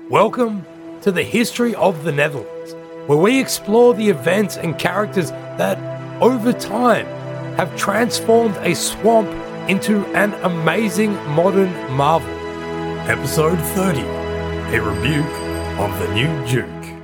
Welcome to the History of the Netherlands, where we explore the events and characters that, over time, have transformed a swamp into an amazing modern marvel. Episode 30, A Rebuke of the New Duke.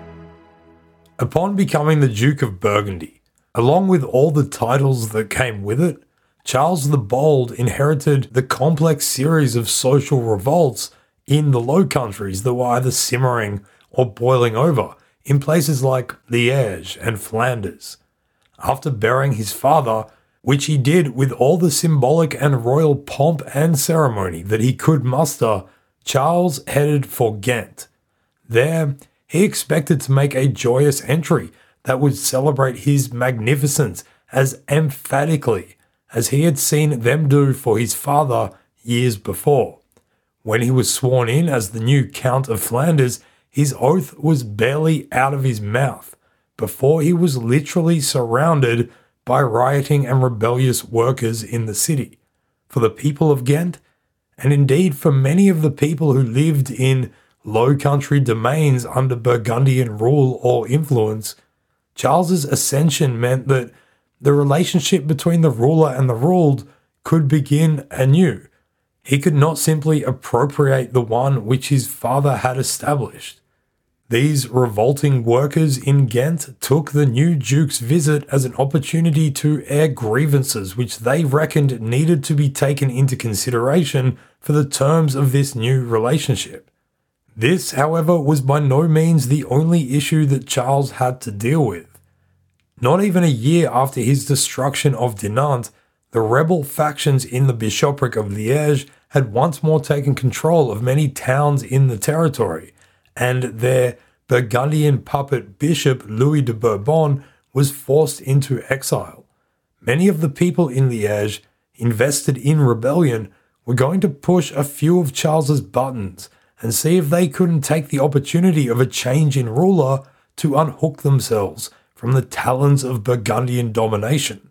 Upon becoming the Duke of Burgundy, along with all the titles that came with it, Charles the Bold inherited the complex series of social revolts in the Low Countries that were either simmering or boiling over in places like Liège and Flanders. After burying his father, which he did with all the symbolic and royal pomp and ceremony that he could muster, Charles headed for Ghent. There, he expected to make a joyous entry that would celebrate his magnificence as emphatically as he had seen them do for his father years before. When he was sworn in as the new Count of Flanders, his oath was barely out of his mouth before he was literally surrounded by rioting and rebellious workers in the city. For the people of Ghent, and indeed for many of the people who lived in Low Country domains under Burgundian rule or influence, Charles's ascension meant that the relationship between the ruler and the ruled could begin anew. He could not simply appropriate the one which his father had established. These revolting workers in Ghent took the new Duke's visit as an opportunity to air grievances which they reckoned needed to be taken into consideration for the terms of this new relationship. This, however, was by no means the only issue that Charles had to deal with. Not even a year after his destruction of Dinant, the rebel factions in the bishopric of Liège had once more taken control of many towns in the territory, and their Burgundian puppet bishop Louis de Bourbon was forced into exile. Many of the people in Liège, invested in rebellion, were going to push a few of Charles's buttons and see if they couldn't take the opportunity of a change in ruler to unhook themselves from the talons of Burgundian domination.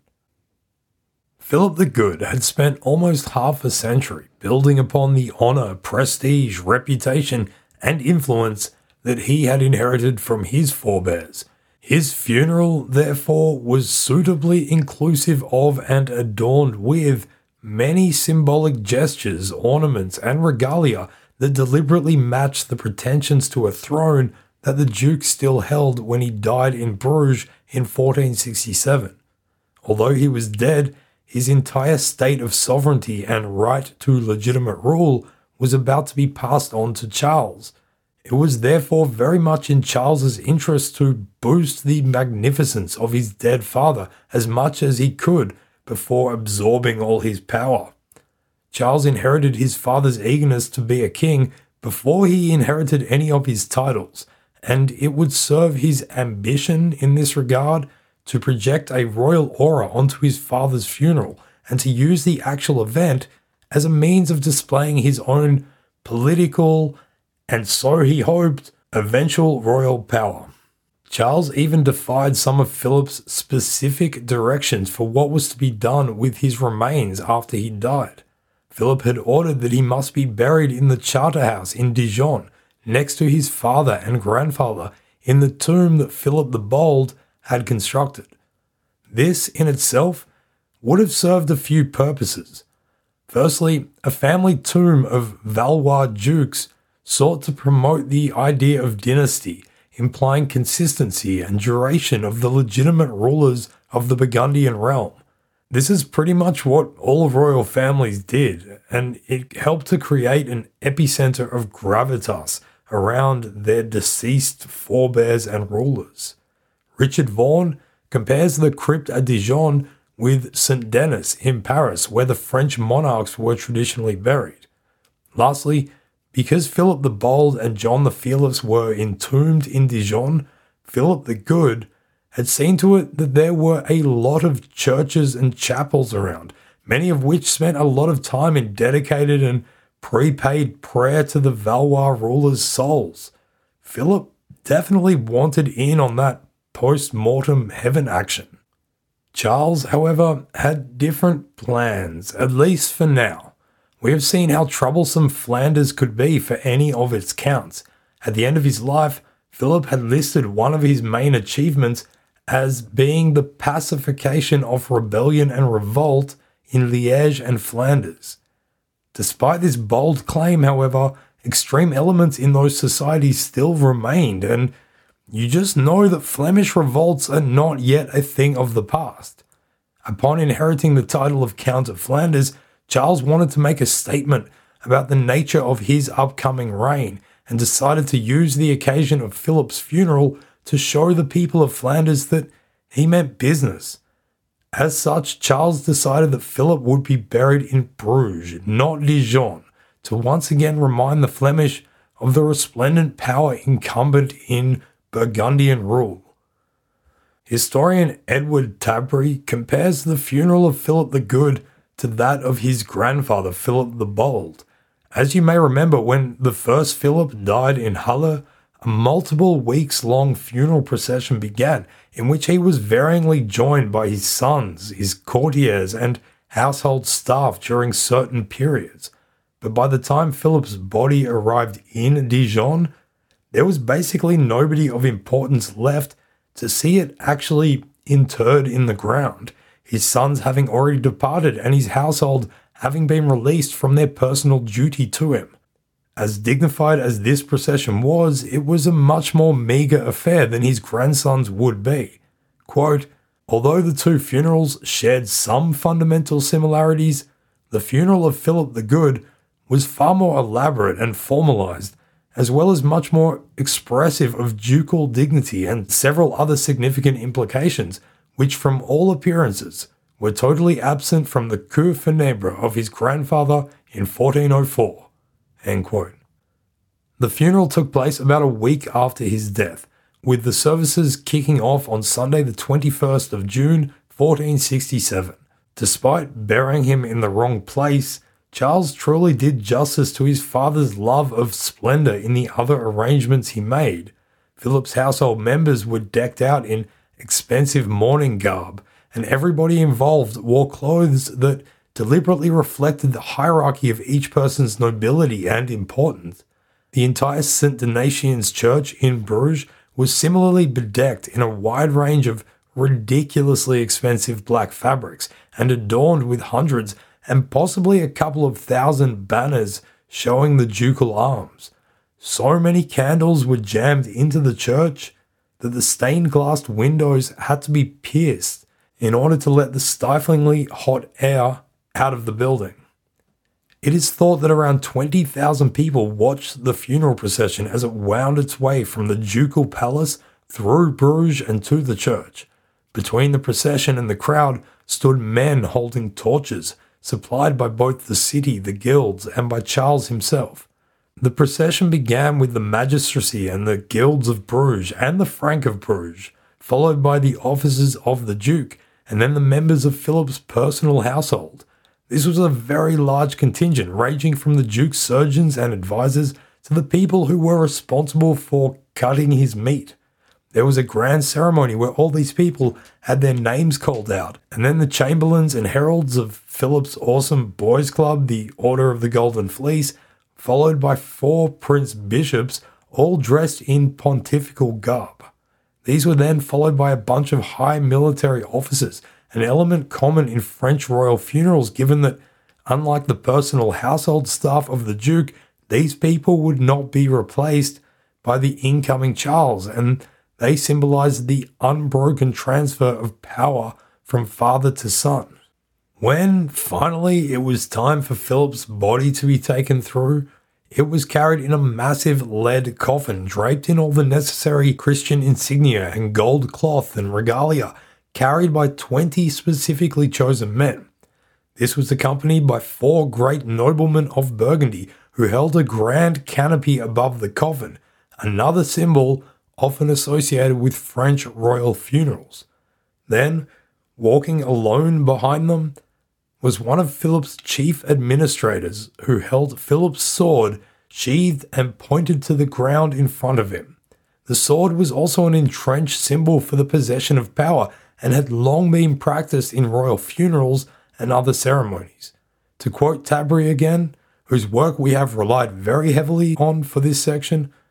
Philip the Good had spent almost half a century building upon the honour, prestige, reputation, and influence that he had inherited from his forebears. His funeral, therefore, was suitably inclusive of and adorned with many symbolic gestures, ornaments, and regalia that deliberately matched the pretensions to a throne that the Duke still held when he died in Bruges in 1467. Although he was dead, his entire state of sovereignty and right to legitimate rule was about to be passed on to Charles. It was therefore very much in Charles's interest to boost the magnificence of his dead father as much as he could before absorbing all his power. Charles inherited his father's eagerness to be a king before he inherited any of his titles, and it would serve his ambition in this regard to project a royal aura onto his father's funeral and to use the actual event as a means of displaying his own political, and so he hoped, eventual royal power. Charles even defied some of Philip's specific directions for what was to be done with his remains after he died. Philip had ordered that he must be buried in the Charterhouse in Dijon, next to his father and grandfather, in the tomb that Philip the Bold had constructed. This in itself would have served a few purposes. Firstly, a family tomb of Valois dukes sought to promote the idea of dynasty, implying consistency and duration of the legitimate rulers of the Burgundian realm. This is pretty much what all royal families did, and it helped to create an epicenter of gravitas around their deceased forebears and rulers. Richard Vaughan compares the crypt at Dijon with St. Denis in Paris, where the French monarchs were traditionally buried. Lastly, because Philip the Bold and John the Fearless were entombed in Dijon, Philip the Good had seen to it that there were a lot of churches and chapels around, many of which spent a lot of time in dedicated and prepaid prayer to the Valois rulers' souls. Philip definitely wanted in on that post-mortem heaven action. Charles, however, had different plans, at least for now. We have seen how troublesome Flanders could be for any of its counts, At the end of his life, Philip had listed one of his main achievements as being the pacification of rebellion and revolt in Liège and Flanders. Despite this bold claim, however, extreme elements in those societies still remained, and you just know that Flemish revolts are not yet a thing of the past. Upon inheriting the title of Count of Flanders, Charles wanted to make a statement about the nature of his upcoming reign and decided to use the occasion of Philip's funeral to show the people of Flanders that he meant business. As such, Charles decided that Philip would be buried in Bruges, not Dijon, to once again remind the Flemish of the resplendent power incumbent in Burgundian rule. Historian Edward Tabry compares the funeral of Philip the Good to that of his grandfather Philip the Bold. As you may remember, when the first Philip died in Halle, a multiple weeks-long funeral procession began, in which he was varyingly joined by his sons, his courtiers, and household staff during certain periods. But by the time Philip's body arrived in Dijon, there was basically nobody of importance left to see it actually interred in the ground, his sons having already departed and his household having been released from their personal duty to him. As dignified as this procession was, it was a much more meagre affair than his grandson's would be. Quote, although the two funerals shared some fundamental similarities, the funeral of Philip the Good was far more elaborate and formalized, as well as much more expressive of ducal dignity and several other significant implications, which from all appearances were totally absent from the cour funèbre of his grandfather in 1404. End quote. The funeral took place about a week after his death, with the services kicking off on Sunday the 21st of June, 1467. Despite burying him in the wrong place, Charles truly did justice to his father's love of splendour in the other arrangements he made. Philip's household members were decked out in expensive mourning garb, and everybody involved wore clothes that deliberately reflected the hierarchy of each person's nobility and importance. The entire St. Donatian's Church in Bruges was similarly bedecked in a wide range of ridiculously expensive black fabrics and adorned with hundreds and possibly a couple of thousand banners showing the ducal arms. So many candles were jammed into the church that the stained glass windows had to be pierced in order to let the stiflingly hot air out of the building. It is thought that around 20,000 people watched the funeral procession as it wound its way from the ducal palace through Bruges and to the church. Between the procession and the crowd stood men holding torches, supplied by both the city, the guilds, and by Charles himself. The procession began with the magistracy and the guilds of Bruges and the Frank of Bruges, followed by the officers of the Duke, and then the members of Philip's personal household. This was a very large contingent, ranging from the Duke's surgeons and advisors to the people who were responsible for cutting his meat. There was a grand ceremony where all these people had their names called out, and then the chamberlains and heralds of Philip's awesome boys' club, the Order of the Golden Fleece, followed by 4 prince bishops, all dressed in pontifical garb. These were then followed by a bunch of high military officers, an element common in French royal funerals, given that, unlike the personal household staff of the Duke, these people would not be replaced by the incoming Charles, and they symbolized the unbroken transfer of power from father to son. When, finally, it was time for Philip's body to be taken through, it was carried in a massive lead coffin draped in all the necessary Christian insignia and gold cloth and regalia, carried by 20 specifically chosen men. This was accompanied by 4 great noblemen of Burgundy who held a grand canopy above the coffin, another symbol often associated with French royal funerals. Then, walking alone behind them, was one of Philip's chief administrators who held Philip's sword sheathed and pointed to the ground in front of him. The sword was also an entrenched symbol for the possession of power and had long been practiced in royal funerals and other ceremonies. To quote Tabry again, whose work we have relied very heavily on for this section,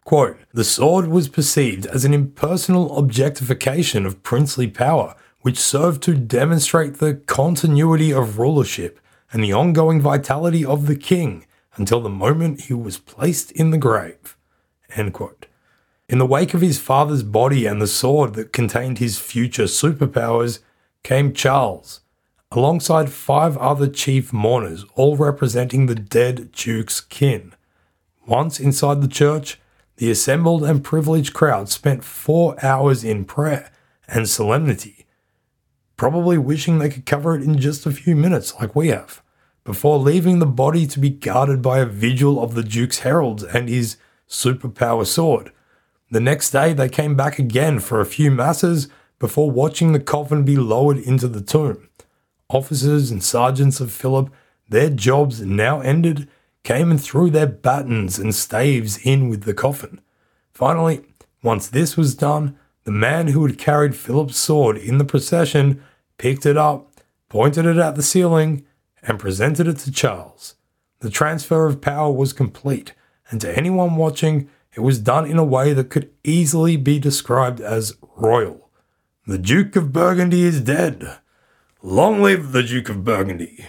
Quote, "The sword was perceived as an impersonal objectification of princely power, which served to demonstrate the continuity of rulership and the ongoing vitality of the king until the moment he was placed in the grave." End quote. In the wake of his father's body and the sword that contained his future superpowers came Charles, alongside 5 other chief mourners, all representing the dead duke's kin. Once inside the church, the assembled and privileged crowd spent 4 hours in prayer and solemnity, probably wishing they could cover it in just a few minutes like we have, before leaving the body to be guarded by a vigil of the duke's heralds and his superpower sword. The next day they came back again for a few masses before watching the coffin be lowered into the tomb. Officers and sergeants of Philip, their jobs now ended, came and threw their batons and staves in with the coffin. Finally, once this was done, the man who had carried Philip's sword in the procession picked it up, pointed it at the ceiling, and presented it to Charles. The transfer of power was complete, and to anyone watching, it was done in a way that could easily be described as royal. The Duke of Burgundy is dead. Long live the Duke of Burgundy.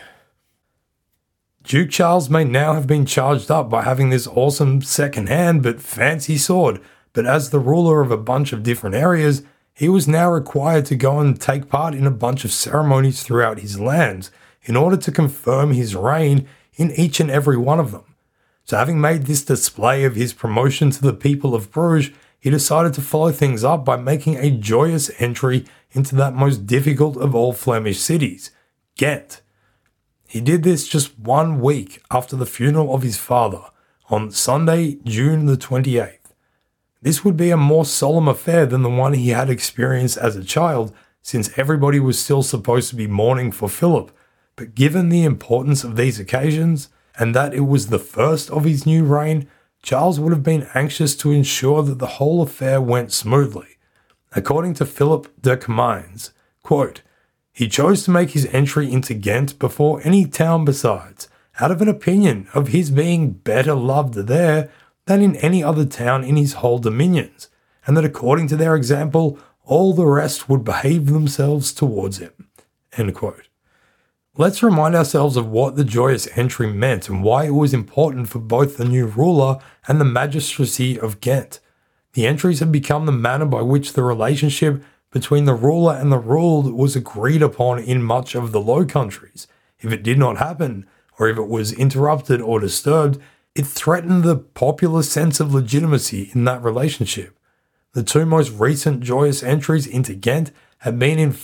Duke Charles may now have been charged up by having this awesome second-hand but fancy sword, but as the ruler of a bunch of different areas, he was now required to go and take part in a bunch of ceremonies throughout his lands in order to confirm his reign in each and every one of them. So having made this display of his promotion to the people of Bruges, he decided to follow things up by making a joyous entry into that most difficult of all Flemish cities, Ghent. He did this just 1 week after the funeral of his father, on Sunday, June the 28th. This would be a more solemn affair than the one he had experienced as a child, since everybody was still supposed to be mourning for Philip, but given the importance of these occasions, and that it was the first of his new reign, Charles would have been anxious to ensure that the whole affair went smoothly. According to Philip de Comines, quote, "He chose to make his entry into Ghent before any town besides, out of an opinion of his being better loved there than in any other town in his whole dominions, and that according to their example, all the rest would behave themselves towards him." End quote. Let's remind ourselves of what the joyous entry meant and why it was important for both the new ruler and the magistracy of Ghent. The entries had become the manner by which the relationship between the ruler and the ruled was agreed upon in much of the Low Countries. If it did not happen, or if it was interrupted or disturbed, it threatened the popular sense of legitimacy in that relationship. The 2 most recent joyous entries into Ghent had been in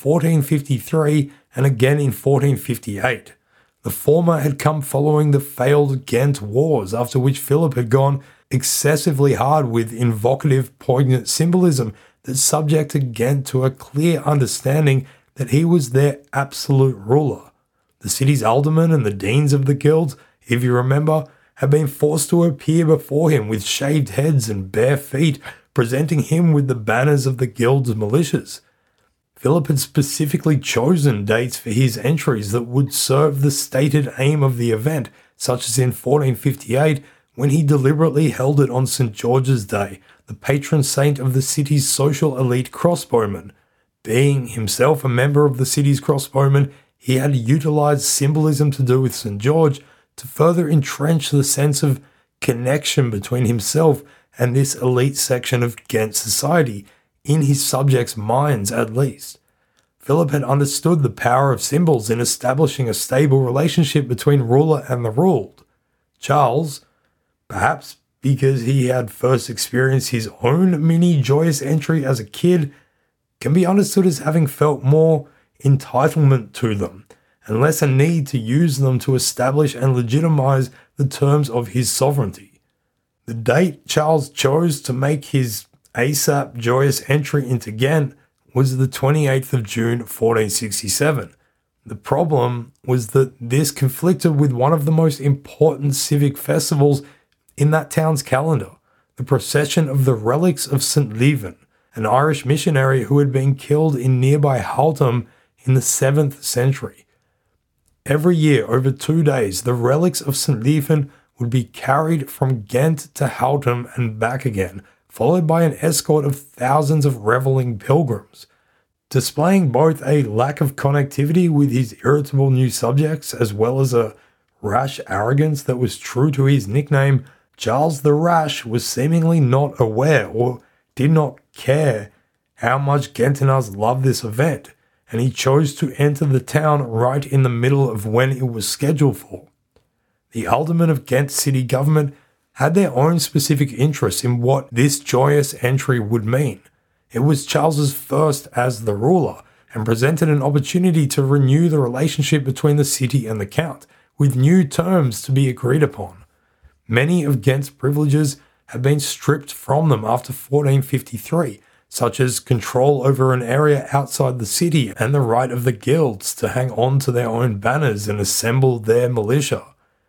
1453 and again in 1458. The former had come following the failed Ghent Wars, after which Philip had gone excessively hard with invocative, poignant symbolism that subjected Ghent to a clear understanding that he was their absolute ruler. The city's aldermen and the deans of the guilds, if you remember, had been forced to appear before him with shaved heads and bare feet, presenting him with the banners of the guild's militias. Philip had specifically chosen dates for his entries that would serve the stated aim of the event, such as in 1458, when he deliberately held it on St. George's Day, the patron saint of the city's social elite crossbowmen. Being himself a member of the city's crossbowmen, he had utilized symbolism to do with St. George to further entrench the sense of connection between himself and this elite section of Ghent society, in his subjects' minds at least. Philip had understood the power of symbols in establishing a stable relationship between ruler and the ruled. Charles, perhaps because he had first experienced his own mini joyous entry as a kid, can be understood as having felt more entitlement to them, and less a need to use them to establish and legitimize the terms of his sovereignty. The date Charles chose to make his ASAP joyous entry into Ghent was the 28th of June 1467. The problem was that this conflicted with one of the most important civic festivals in that town's calendar, the procession of the relics of St. Leven, an Irish missionary who had been killed in nearby Haltham in the 7th century. Every year, over 2 days, the relics of St. Leven would be carried from Ghent to Houten and back again, followed by an escort of thousands of reveling pilgrims. Displaying both a lack of connectivity with his irritable new subjects as well as a rash arrogance that was true to his nickname, Charles the Rash was seemingly not aware or did not care how much Gentinars loved this event, and he chose to enter the town right in the middle of when it was scheduled for. The aldermen of Ghent city government had their own specific interests in what this joyous entry would mean. It was Charles's first as the ruler, and presented an opportunity to renew the relationship between the city and the count, with new terms to be agreed upon. Many of Ghent's privileges had been stripped from them after 1453, such as control over an area outside the city and the right of the guilds to hang on to their own banners and assemble their militia.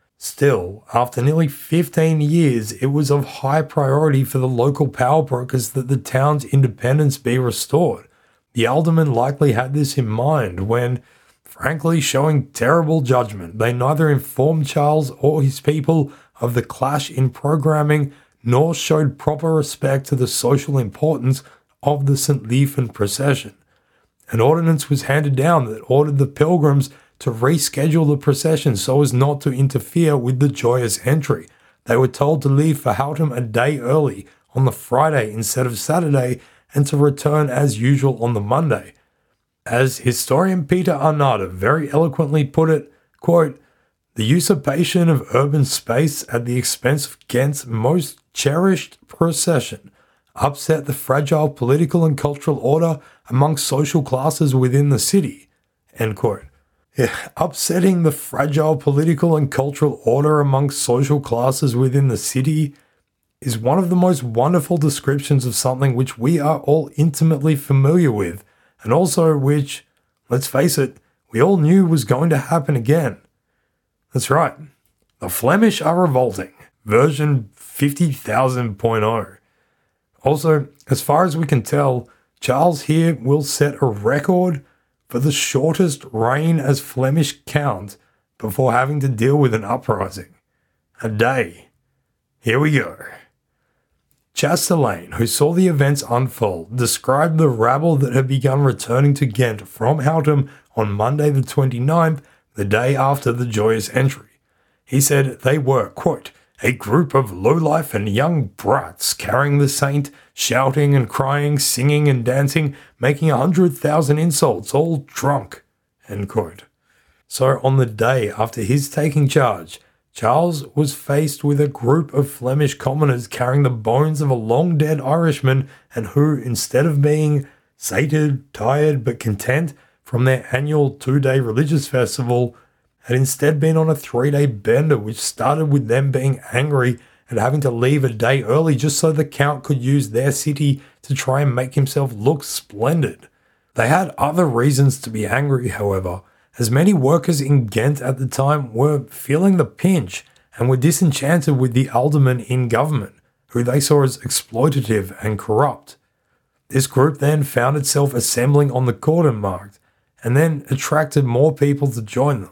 Still, after nearly 15 years, it was of high priority for the local power brokers that the town's independence be restored. The aldermen likely had this in mind when, frankly showing terrible judgment, they neither informed Charles or his people of the clash in programming nor showed proper respect to the social importance of the St. Leofen procession. An ordinance was handed down that ordered the pilgrims to reschedule the procession so as not to interfere with the joyous entry. They were told to leave for Houten a day early on the Friday instead of Saturday and to return as usual on the Monday. As historian Peter Arnada very eloquently put it, quote, "The usurpation of urban space at the expense of Ghent's most cherished procession upset the fragile political and cultural order among social classes within the city." End quote. Upsetting the fragile political and cultural order among social classes within the city is one of the most wonderful descriptions of something which we are all intimately familiar with, and also which, let's face it, we all knew was going to happen again. That's right, the Flemish are revolting, version 50,000.0. Also, as far as we can tell, Charles here will set a record for the shortest reign as Flemish count before having to deal with an uprising. A day. Here we go. Chastelain, who saw the events unfold, described the rabble that had begun returning to Ghent from Houten on Monday the 29th, the day after the joyous entry. He said they were, quote, "a group of lowlife and young brats carrying the saint, shouting and crying, singing and dancing, making 100,000 insults, all drunk," end quote. So on the day after his taking charge, Charles was faced with a group of Flemish commoners carrying the bones of a long-dead Irishman and who, instead of being sated, tired, but content from their annual 2-day religious festival, had instead been on a 3-day bender which started with them being angry and having to leave a day early just so the Count could use their city to try and make himself look splendid. They had other reasons to be angry, however, as many workers in Ghent at the time were feeling the pinch and were disenchanted with the aldermen in government, who they saw as exploitative and corrupt. This group then found itself assembling on the Kortenmarkt and then attracted more people to join them.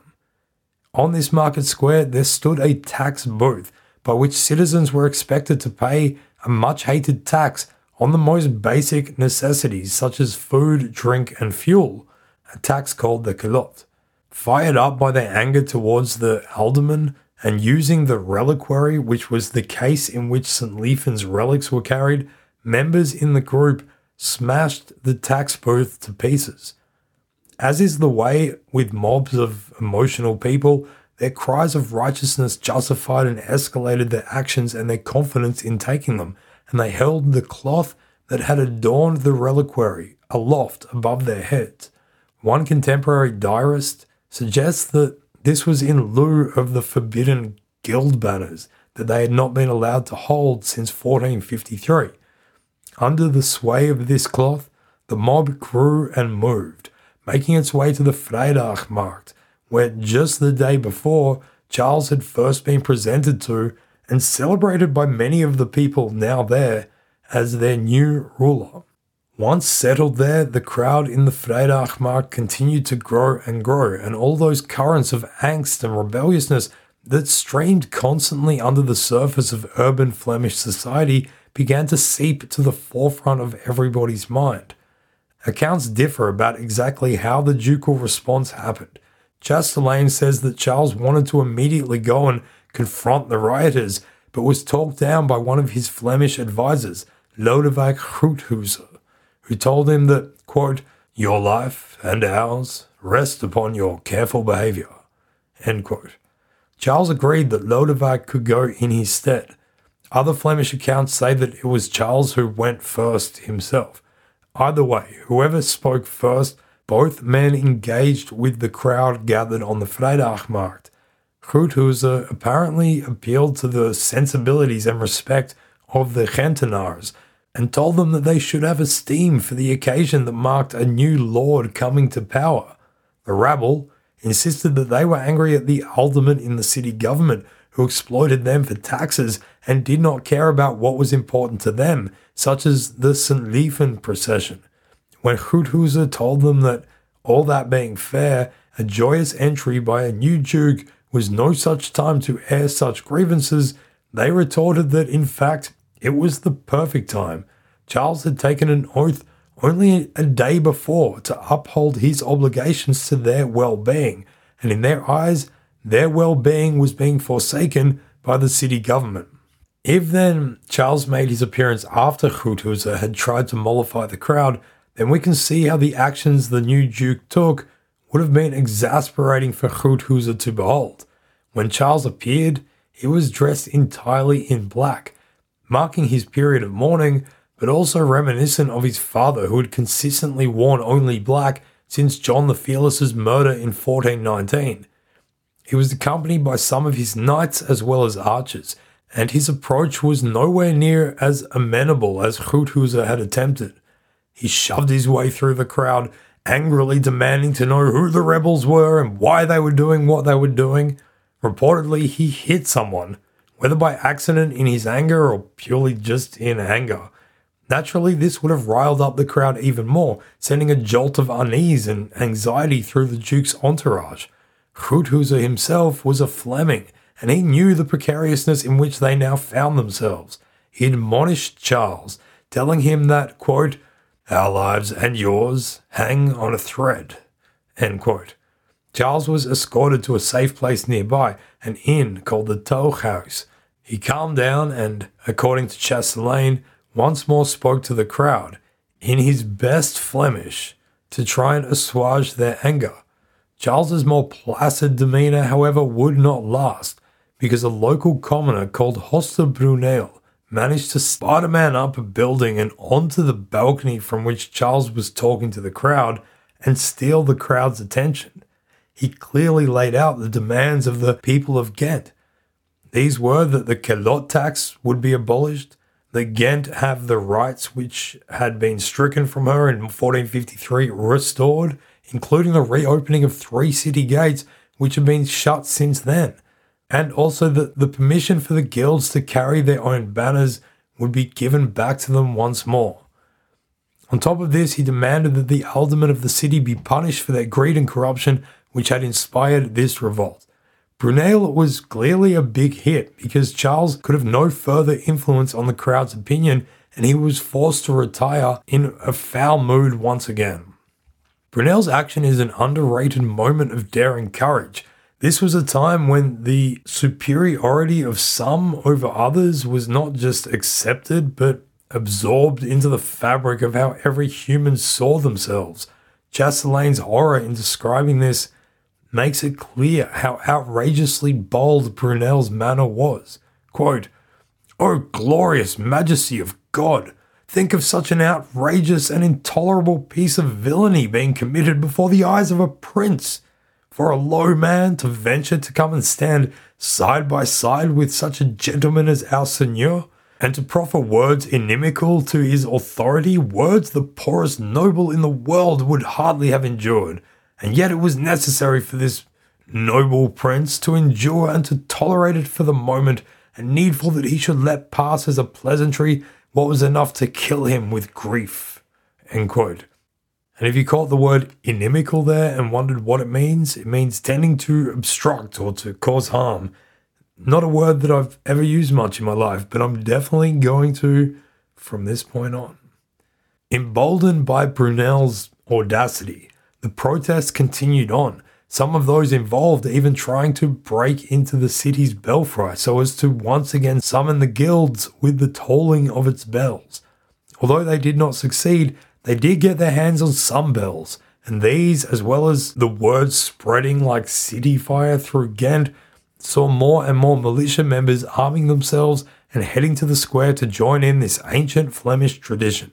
On this market square there stood a tax booth by which citizens were expected to pay a much-hated tax on the most basic necessities such as food, drink and fuel, a tax called the culotte. Fired up by their anger towards the aldermen and using the reliquary, which was the case in which St. Leofen's relics were carried, members in the group smashed the tax booth to pieces. As is the way with mobs of emotional people, their cries of righteousness justified and escalated their actions and their confidence in taking them, and they held the cloth that had adorned the reliquary aloft above their heads. One contemporary diarist suggests that this was in lieu of the forbidden guild banners that they had not been allowed to hold since 1453. Under the sway of this cloth, the mob grew and moved, making its way to the Vrijdagmarkt, where just the day before Charles had first been presented to and celebrated by many of the people now there as their new ruler. Once settled there, the crowd in the Vrijdagmarkt continued to grow, and all those currents of angst and rebelliousness that streamed constantly under the surface of urban Flemish society began to seep to the forefront of everybody's mind. Accounts differ about exactly how the ducal response happened. Chastelain says that Charles wanted to immediately go and confront the rioters, but was talked down by one of his Flemish advisors, Lodewijk Groothuizer, who told him that, quote, "Your life and ours rest upon your careful behaviour," end quote. Charles agreed that Lodewijk could go in his stead. Other Flemish accounts say that it was Charles who went first himself. Either way, whoever spoke first, both men engaged with the crowd gathered on the Vrijdagmarkt. Groothuizer apparently appealed to the sensibilities and respect of the Gentenaars and told them that they should have esteem for the occasion that marked a new lord coming to power. The rabble insisted that they were angry at the aldermen in the city government who exploited them for taxes and did not care about what was important to them, such as the St. Lieven procession. When Groothuizer told them that, all that being fair, a joyous entry by a new duke was no such time to air such grievances, they retorted that in fact it was the perfect time. Charles had taken an oath only a day before to uphold his obligations to their well-being, and in their eyes, their well-being was being forsaken by the city government. If then Charles made his appearance after Groothuizer had tried to mollify the crowd, then we can see how the actions the new duke took would have been exasperating for Groothuizer to behold. When Charles appeared, he was dressed entirely in black, marking his period of mourning, but also reminiscent of his father who had consistently worn only black since John the Fearless's murder in 1419. He was accompanied by some of his knights as well as archers, and his approach was nowhere near as amenable as Groothuizer had attempted. He shoved his way through the crowd, angrily demanding to know who the rebels were and why they were doing what they were doing. Reportedly, he hit someone, whether by accident in his anger or purely just in anger. Naturally, this would have riled up the crowd even more, sending a jolt of unease and anxiety through the Duke's entourage. Groothuizer himself was a Fleming, and he knew the precariousness in which they now found themselves. He admonished Charles, telling him that, quote, "Our lives and yours hang on a thread," end quote. Charles was escorted to a safe place nearby, an inn called the Tooghuis. He calmed down and, according to Chastelain, once more spoke to the crowd, in his best Flemish, to try and assuage their anger. Charles's more placid demeanour, however, would not last, because a local commoner called Hoster Bruneel managed to Spider-Man up a building and onto the balcony from which Charles was talking to the crowd and steal the crowd's attention. He clearly laid out the demands of the people of Ghent. These were that the Kelot tax would be abolished, that Ghent have the rights which had been stricken from her in 1453 restored, including the reopening of 3 city gates which had been shut since then, and also that the permission for the guilds to carry their own banners would be given back to them once more. On top of this, he demanded that the aldermen of the city be punished for their greed and corruption which had inspired this revolt. Bruneel was clearly a big hit because Charles could have no further influence on the crowd's opinion, and he was forced to retire in a foul mood once again. Bruneel's action is an underrated moment of daring courage. This was a time when the superiority of some over others was not just accepted, but absorbed into the fabric of how every human saw themselves. Chastelain's horror in describing this makes it clear how outrageously bold Bruneel's manner was. Quote, "O glorious majesty of God! Think of such an outrageous and intolerable piece of villainy being committed before the eyes of a prince. For a low man to venture to come and stand side by side with such a gentleman as our Seigneur, and to proffer words inimical to his authority, words the poorest noble in the world would hardly have endured. And yet it was necessary for this noble prince to endure and to tolerate it for the moment, and needful that he should let pass as a pleasantry what was enough to kill him with grief." End quote. And if you caught the word inimical there and wondered what it means tending to obstruct or to cause harm. Not a word that I've ever used much in my life, but I'm definitely going to from this point on. Emboldened by Brunel's audacity, the protests continued on, some of those involved even trying to break into the city's belfry so as to once again summon the guilds with the tolling of its bells. Although they did not succeed, they did get their hands on some bells, and these, as well as the word spreading like city fire through Ghent, saw more and more militia members arming themselves and heading to the square to join in this ancient Flemish tradition.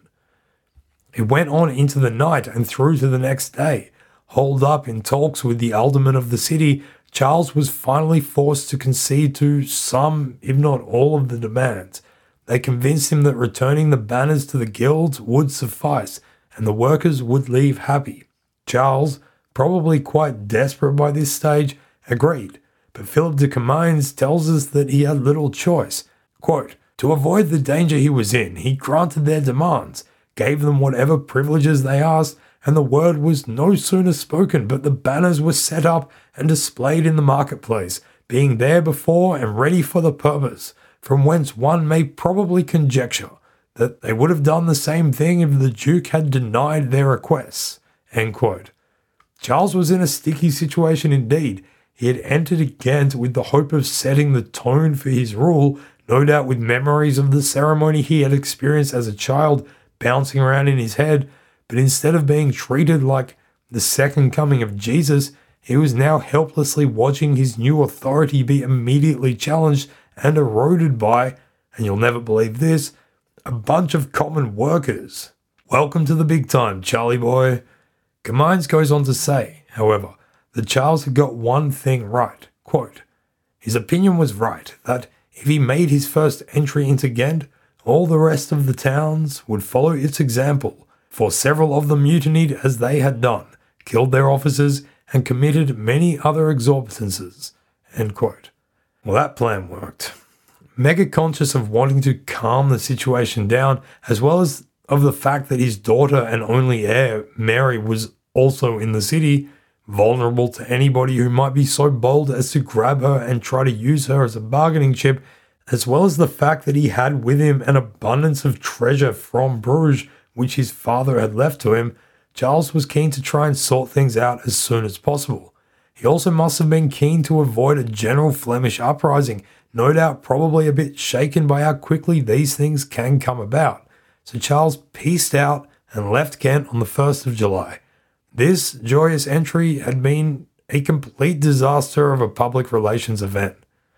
It went on into the night and through to the next day. Holed up in talks with the aldermen of the city, Charles was finally forced to concede to some, if not all, of the demands. They convinced him that returning the banners to the guilds would suffice, and the workers would leave happy. Charles, probably quite desperate by this stage, agreed, but Philip de Comines tells us that he had little choice. Quote, to avoid the danger he was in, he granted their demands, gave them whatever privileges they asked, and the word was no sooner spoken but the banners were set up and displayed in the marketplace, being there before and ready for the purpose, from whence one may probably conjecture that they would have done the same thing if the Duke had denied their requests. End quote. Charles was in a sticky situation indeed. He had entered Ghent with the hope of setting the tone for his rule, no doubt with memories of the ceremony he had experienced as a child bouncing around in his head, but instead of being treated like the second coming of Jesus, he was now helplessly watching his new authority be immediately challenged and eroded by, and you'll never believe this, a bunch of common workers. Welcome to the big time, Charlie boy. Comines goes on to say, however, that Charles had got one thing right. Quote, his opinion was right, that if he made his first entry into Ghent, all the rest of the towns would follow its example, for several of them mutinied as they had done, killed their officers, and committed many other exorbitances. End quote. Well, that plan worked. Mega conscious of wanting to calm the situation down, as well as of the fact that his daughter and only heir, Mary, was also in the city, vulnerable to anybody who might be so bold as to grab her and try to use her as a bargaining chip, as well as the fact that he had with him an abundance of treasure from Bruges, which his father had left to him, Charles was keen to try and sort things out as soon as possible. He also must have been keen to avoid a general Flemish uprising, no doubt probably a bit shaken by how quickly these things can come about. So Charles peaced out and left Ghent on the 1st of July. This joyous entry had been a complete disaster of a public relations event.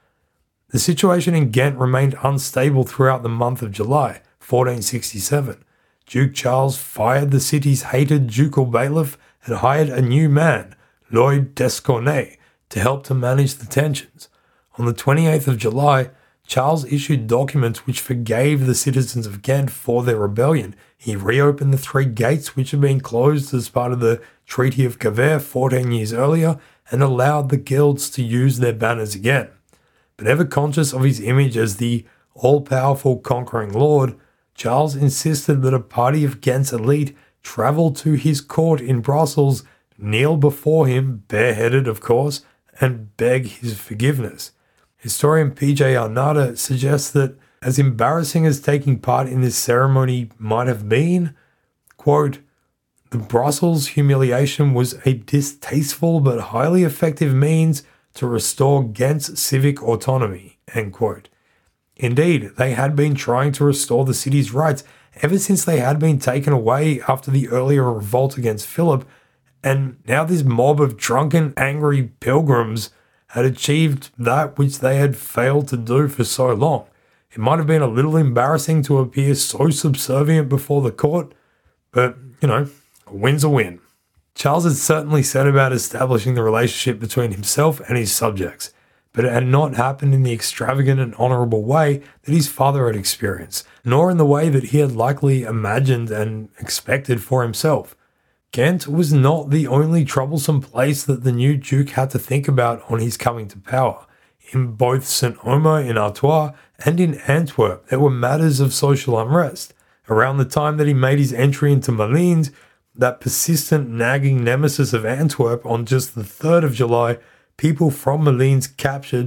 The situation in Ghent remained unstable throughout the month of July, 1467. Duke Charles fired the city's hated ducal bailiff and hired a new man, Lloyd d'Escornet, to help to manage the tensions. On the 28th of July, Charles issued documents which forgave the citizens of Ghent for their rebellion. He reopened the 3 gates which had been closed as part of the Treaty of Cavert 14 years earlier and allowed the guilds to use their banners again. But ever conscious of his image as the all-powerful conquering lord, Charles insisted that a party of Ghent's elite travel to his court in Brussels, kneel before him, bareheaded of course, and beg his forgiveness. Historian P.J. Arnada suggests that, as embarrassing as taking part in this ceremony might have been, quote, the Brussels humiliation was a distasteful but highly effective means to restore Ghent's civic autonomy, end quote. Indeed, they had been trying to restore the city's rights ever since they had been taken away after the earlier revolt against Philip, and now this mob of drunken, angry pilgrims had achieved that which they had failed to do for so long. It might have been a little embarrassing to appear so subservient before the court, but, a win's a win. Charles had certainly set about establishing the relationship between himself and his subjects, but it had not happened in the extravagant and honourable way that his father had experienced, nor in the way that he had likely imagined and expected for himself. Ghent was not the only troublesome place that the new Duke had to think about on his coming to power. In both St. Omer in Artois and in Antwerp, there were matters of social unrest. Around the time that he made his entry into Malines, that persistent nagging nemesis of Antwerp, on just the 3rd of July, people from Malines captured,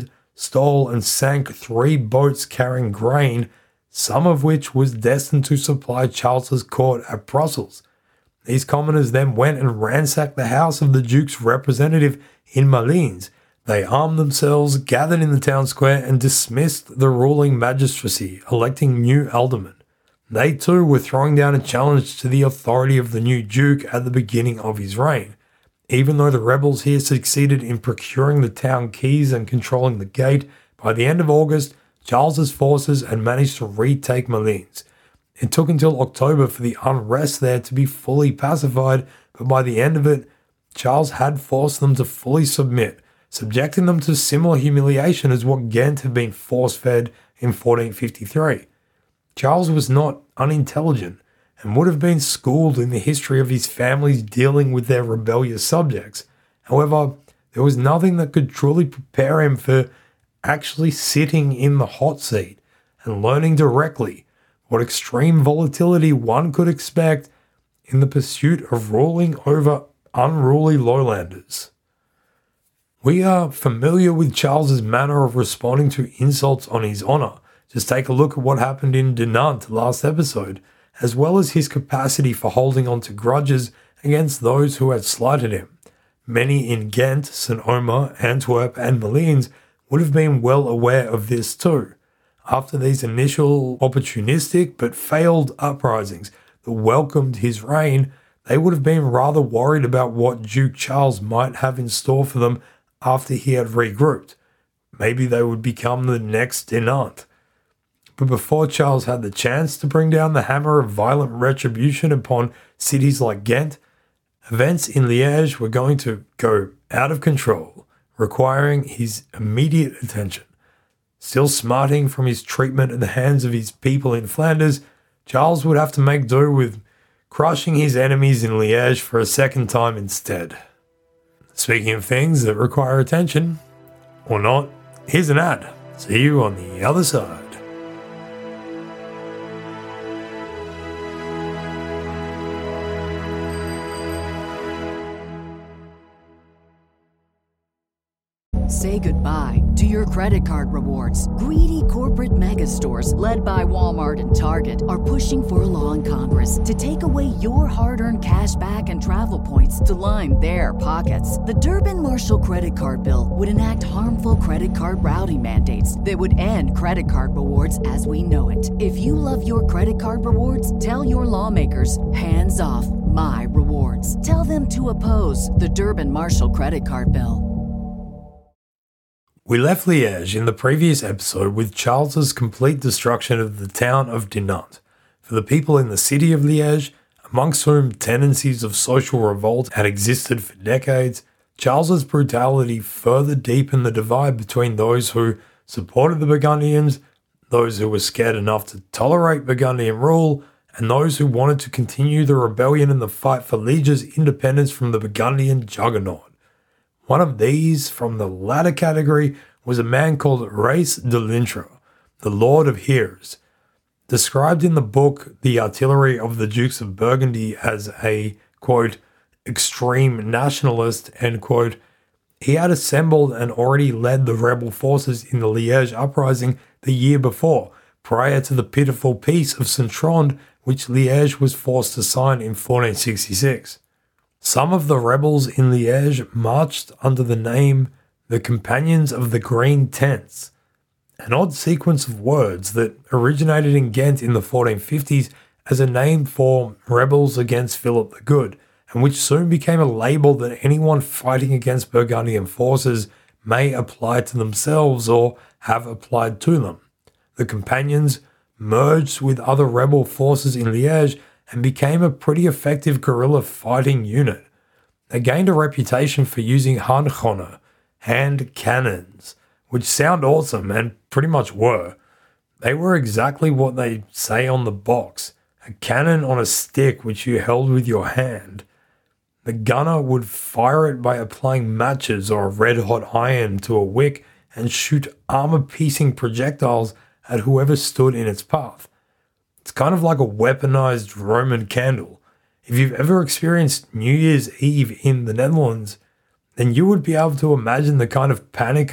stole, and sank 3 boats carrying grain, some of which was destined to supply Charles's court at Brussels. These commoners then went and ransacked the house of the Duke's representative in Malines. They armed themselves, gathered in the town square, and dismissed the ruling magistracy, electing new aldermen. They too were throwing down a challenge to the authority of the new Duke at the beginning of his reign. Even though the rebels here succeeded in procuring the town keys and controlling the gate, by the end of August, Charles's forces had managed to retake Malines. It took until October for the unrest there to be fully pacified, but by the end of it, Charles had forced them to fully submit, subjecting them to similar humiliation as what Ghent had been force-fed in 1453. Charles was not unintelligent and would have been schooled in the history of his family's dealing with their rebellious subjects. However, there was nothing that could truly prepare him for actually sitting in the hot seat and learning directly what extreme volatility one could expect in the pursuit of ruling over unruly lowlanders. We are familiar with Charles's manner of responding to insults on his honour. Just take a look at what happened in Dinant last episode, as well as his capacity for holding on to grudges against those who had slighted him. Many in Ghent, St. Omer, Antwerp, and Malines would have been well aware of this too. After these initial opportunistic but failed uprisings that welcomed his reign, they would have been rather worried about what Duke Charles might have in store for them after he had regrouped. Maybe they would become the next Dinant. But before Charles had the chance to bring down the hammer of violent retribution upon cities like Ghent, events in Liège were going to go out of control, requiring his immediate attention. Still smarting from his treatment at the hands of his people in Flanders, Charles would have to make do with crushing his enemies in Liège for a second time instead. Speaking of things that require attention, or not, here's an ad. See you on the other side. Say goodbye to your credit card rewards. Greedy corporate mega stores, led by Walmart and Target, are pushing for a law in Congress to take away your hard-earned cash back and travel points to line their pockets. The Durbin-Marshall credit card bill would enact harmful credit card routing mandates that would end credit card rewards as we know it. If you love your credit card rewards, tell your lawmakers, hands off my rewards. Tell them to oppose the Durbin-Marshall credit card bill. We left Liège in the previous episode with Charles's complete destruction of the town of Dinant. For the people in the city of Liège, amongst whom tendencies of social revolt had existed for decades, Charles's brutality further deepened the divide between those who supported the Burgundians, those who were scared enough to tolerate Burgundian rule, and those who wanted to continue the rebellion and the fight for Liege's independence from the Burgundian juggernaut. One of these, from the latter category, was a man called Race de l'Intre, the Lord of Heres. Described in the book The Artillery of the Dukes of Burgundy as a, quote, extreme nationalist, end quote, he had assembled and already led the rebel forces in the Liège uprising the year before, prior to the pitiful Peace of Saint-Trond, which Liège was forced to sign in 1466. Some of the rebels in Liège marched under the name the Companions of the Green Tents, an odd sequence of words that originated in Ghent in the 1450s as a name for rebels against Philip the Good, and which soon became a label that anyone fighting against Burgundian forces may apply to themselves or have applied to them. The Companions merged with other rebel forces in Liège and became a pretty effective guerrilla fighting unit. They gained a reputation for using handgranaten, hand cannons, which sound awesome and pretty much were. They were exactly what they say on the box, a cannon on a stick which you held with your hand. The gunner would fire it by applying matches or a red-hot iron to a wick and shoot armor-piercing projectiles at whoever stood in its path. It's kind of like a weaponized Roman candle. If you've ever experienced New Year's Eve in the Netherlands, then you would be able to imagine the kind of panic a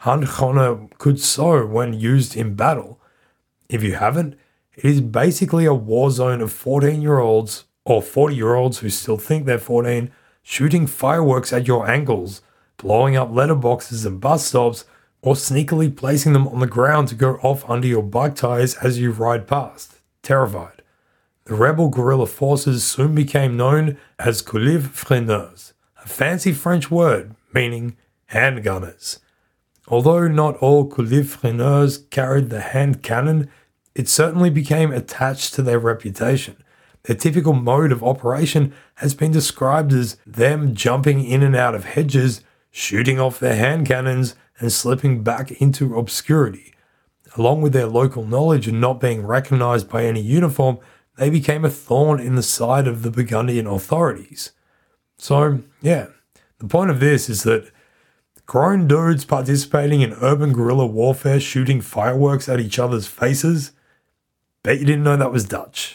Handschone could sow when used in battle. If you haven't, it is basically a war zone of 14-year-olds or 40-year-olds who still think they're 14, shooting fireworks at your ankles, blowing up letterboxes and bus stops, or sneakily placing them on the ground to go off under your bike tires as you ride past, terrified. The rebel guerrilla forces soon became known as couleuvres freineurs, a fancy French word meaning handgunners. Although not all couleuvres freineurs carried the hand cannon, it certainly became attached to their reputation. Their typical mode of operation has been described as them jumping in and out of hedges, shooting off their hand cannons, and slipping back into obscurity. Along with their local knowledge and not being recognized by any uniform, they became a thorn in the side of the Burgundian authorities. So, yeah, the point of this is that grown dudes participating in urban guerrilla warfare shooting fireworks at each other's faces, bet you didn't know that was Dutch.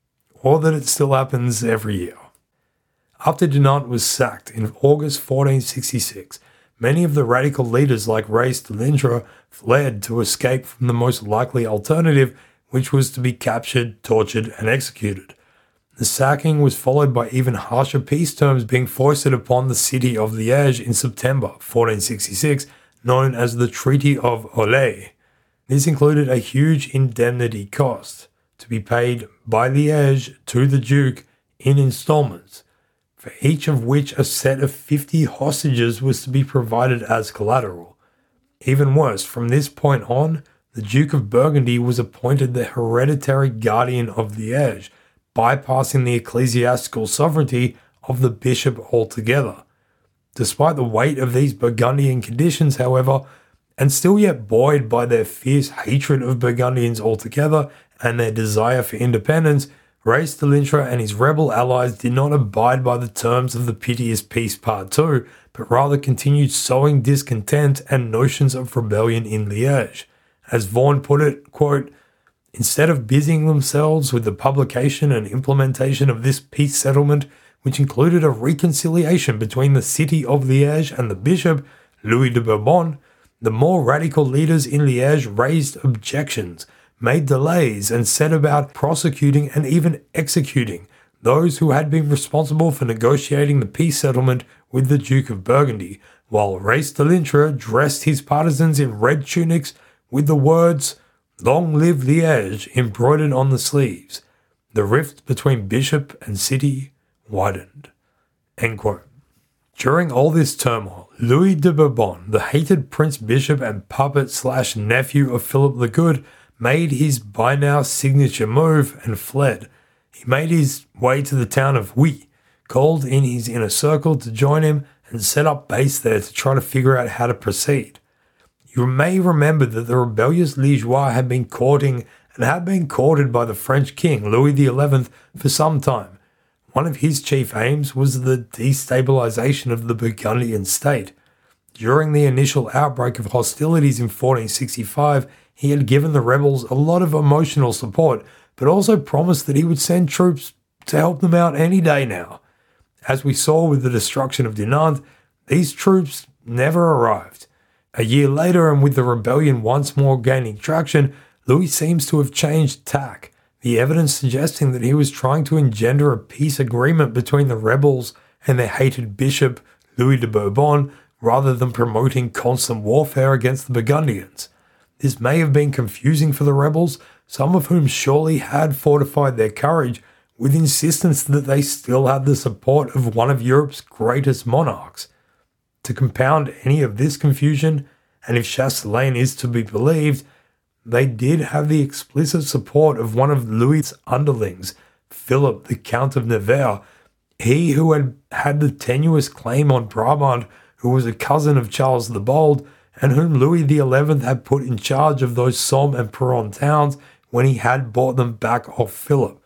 Or that it still happens every year. After Dinant was sacked in August 1466, many of the radical leaders like Rais de l'Indre fled to escape from the most likely alternative, which was to be captured, tortured, and executed. The sacking was followed by even harsher peace terms being foisted upon the city of Liège in September 1466, known as the Treaty of Oley. This included a huge indemnity cost to be paid by Liège to the Duke in installments, for each of which a set of 50 hostages was to be provided as collateral. Even worse, from this point on, the Duke of Burgundy was appointed the hereditary guardian of Liège, bypassing the ecclesiastical sovereignty of the bishop altogether. Despite the weight of these Burgundian conditions, however, and still yet buoyed by their fierce hatred of Burgundians altogether and their desire for independence, Rais de l'Indre and his rebel allies did not abide by the terms of the Piteous Peace Part II, but rather continued sowing discontent and notions of rebellion in Liège. As Vaughan put it, quote, "Instead of busying themselves with the publication and implementation of this peace settlement, which included a reconciliation between the city of Liège and the bishop, Louis de Bourbon, the more radical leaders in Liège raised objections, made delays, and set about prosecuting and even executing those who had been responsible for negotiating the peace settlement with the Duke of Burgundy, while Rais de l'Indre dressed his partisans in red tunics with the words, 'Long live Liège,' embroidered on the sleeves. The rift between bishop and city widened." End quote. During all this turmoil, Louis de Bourbon, the hated prince bishop and puppet/nephew of Philip the Good, made his by now signature move and fled. He made his way to the town of Huy, called in his inner circle to join him, and set up base there to try to figure out how to proceed. You may remember that the rebellious Liégeois had been courting and had been courted by the French king Louis XI for some time. One of his chief aims was the destabilization of the Burgundian state. During the initial outbreak of hostilities in 1465, he had given the rebels a lot of emotional support, but also promised that he would send troops to help them out any day now. As we saw with the destruction of Dinant, these troops never arrived. A year later, and with the rebellion once more gaining traction, Louis seems to have changed tack, the evidence suggesting that he was trying to engender a peace agreement between the rebels and their hated bishop, Louis de Bourbon, rather than promoting constant warfare against the Burgundians. This may have been confusing for the rebels, some of whom surely had fortified their courage with insistence that they still had the support of one of Europe's greatest monarchs. To compound any of this confusion, and if Chastelain is to be believed, they did have the explicit support of one of Louis's underlings, Philip the Count of Nevers, he who had had the tenuous claim on Brabant, who was a cousin of Charles the Bold, and whom Louis XI had put in charge of those Somme and Péronne towns when he had bought them back off Philip.